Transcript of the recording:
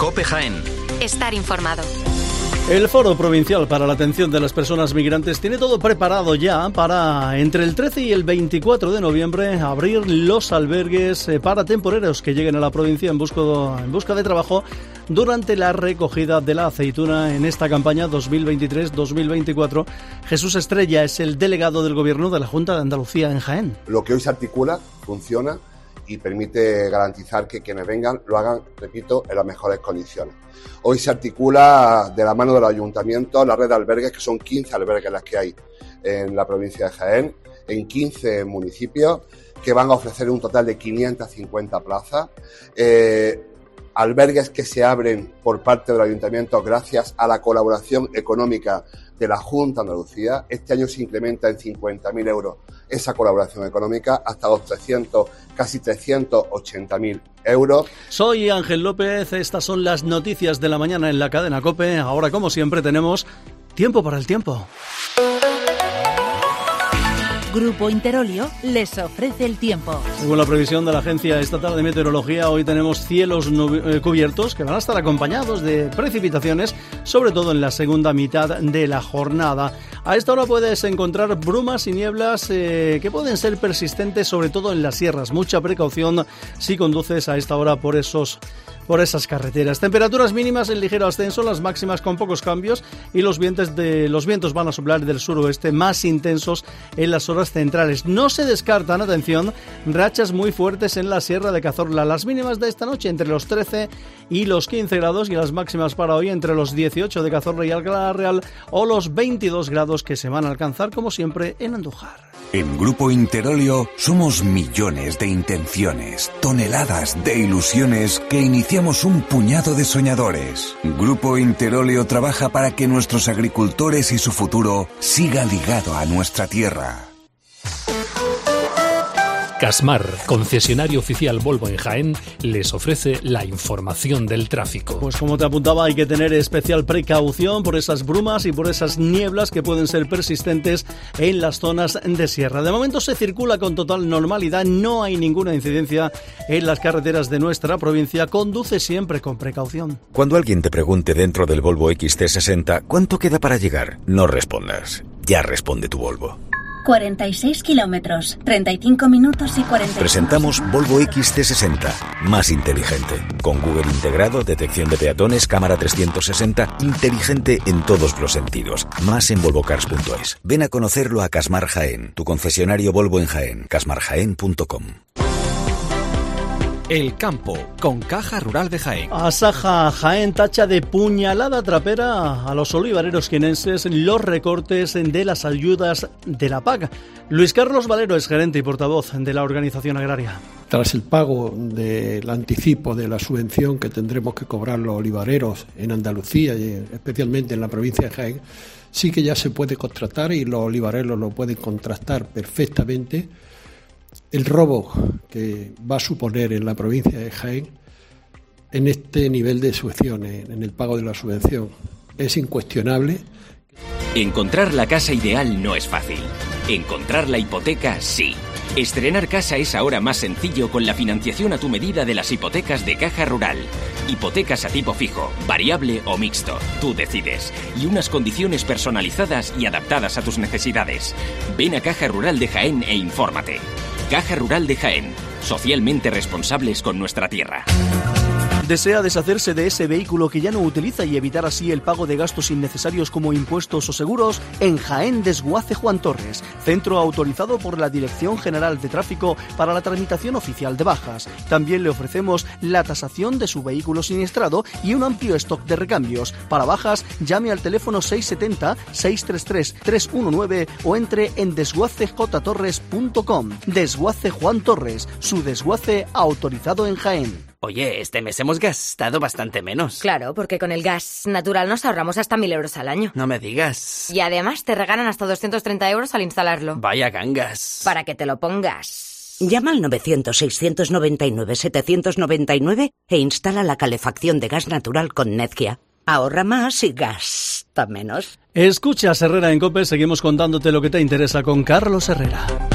COPE Jaén. Estar informado. El Foro Provincial para la Atención de las Personas Migrantes tiene todo preparado ya para, entre el 13 y el 24 de noviembre, abrir los albergues para temporeros que lleguen a la provincia en busca de trabajo durante la recogida de la aceituna en esta campaña 2023-2024. Jesús Estrella es el delegado del Gobierno de la Junta de Andalucía en Jaén. Lo que hoy se articula funciona y permite garantizar que quienes vengan lo hagan, repito, en las mejores condiciones. Hoy se articula de la mano de los ayuntamientos la red de albergues, que son 15 albergues las que hay en la provincia de Jaén, en 15 municipios, que van a ofrecer un total de 550 plazas. Albergues que se abren por parte del ayuntamiento gracias a la colaboración económica de la Junta de Andalucía. Este año se incrementa en 50.000 euros esa colaboración económica hasta los casi 380.000 euros. Soy Ángel López, estas son las noticias de la mañana en la cadena COPE. Ahora, como siempre, tenemos tiempo para el tiempo. Grupo Interolio les ofrece el tiempo. Según la previsión de la Agencia Estatal de Meteorología, hoy tenemos cielos cubiertos que van a estar acompañados de precipitaciones, sobre todo en la segunda mitad de la jornada. A esta hora puedes encontrar brumas y nieblas que pueden ser persistentes, sobre todo en las sierras. Mucha precaución si conduces a esta hora por esas carreteras. Temperaturas mínimas en ligero ascenso, las máximas con pocos cambios, y los vientos van a soplar del suroeste más intensos en las horas centrales. No se descartan, atención, rachas muy fuertes en la Sierra de Cazorla. Las mínimas de esta noche entre los 13 y los 15 grados y las máximas para hoy entre los 18 de Cazorla y Alcalá Real o los 22 grados que se van a alcanzar, como siempre, en Andújar. En Grupo Interolio somos millones de intenciones, toneladas de ilusiones que iniciamos un puñado de soñadores. Grupo Interolio trabaja para que nuestros agricultores y su futuro siga ligado a nuestra tierra. Casmar, concesionario oficial Volvo en Jaén, les ofrece la información del tráfico. Pues como te apuntaba, hay que tener especial precaución por esas brumas y por esas nieblas que pueden ser persistentes en las zonas de sierra. De momento se circula con total normalidad, no hay ninguna incidencia en las carreteras de nuestra provincia. Conduce siempre con precaución. Cuando alguien te pregunte dentro del Volvo XC60 ¿cuánto queda para llegar? No respondas, ya responde tu Volvo. 46 kilómetros, 35 minutos y 40. Presentamos Volvo XC60, más inteligente. Con Google integrado, detección de peatones, cámara 360, inteligente en todos los sentidos. Más en volvocars.es. Ven a conocerlo a Casmar Jaén, tu concesionario Volvo en Jaén, casmarjaén.com. El campo, con Caja Rural de Jaén. Asaja Jaén tacha de puñalada trapera a los olivareros jienenses los recortes de las ayudas de la PAC. Luis Carlos Valero es gerente y portavoz de la organización agraria. Tras el pago del anticipo de la subvención que tendremos que cobrar los olivareros en Andalucía y especialmente en la provincia de Jaén, sí que ya se puede contrastar y los olivareros lo pueden contrastar perfectamente el robo que va a suponer en la provincia de Jaén en este nivel de subvenciones, en el pago de la subvención. Es incuestionable. Encontrar la casa ideal no es fácil. Encontrar la hipoteca, sí. Estrenar casa es ahora más sencillo con la financiación a tu medida de las hipotecas de Caja Rural. Hipotecas a tipo fijo, variable o mixto, tú decides. Y unas condiciones personalizadas y adaptadas a tus necesidades. Ven a Caja Rural de Jaén e infórmate. Caja Rural de Jaén, socialmente responsables con nuestra tierra. ¿Desea deshacerse de ese vehículo que ya no utiliza y evitar así el pago de gastos innecesarios como impuestos o seguros? En Jaén Desguace Juan Torres, centro autorizado por la Dirección General de Tráfico para la tramitación oficial de bajas. También le ofrecemos la tasación de su vehículo siniestrado y un amplio stock de recambios. Para bajas, llame al teléfono 670-633-319 o entre en desguacejtorres.com. Desguace Juan Torres, su desguace autorizado en Jaén. Oye, este mes hemos gastado bastante menos. Claro, porque con el gas natural nos ahorramos hasta 1.000 euros al año. No me digas. Y además te regalan hasta 230 euros al instalarlo. Vaya gangas. Para que te lo pongas. Llama al 900-699-799 e instala la calefacción de gas natural con Netgia. Ahorra más y gasta menos. Escuchas Herrera en COPE, seguimos contándote lo que te interesa con Carlos Herrera.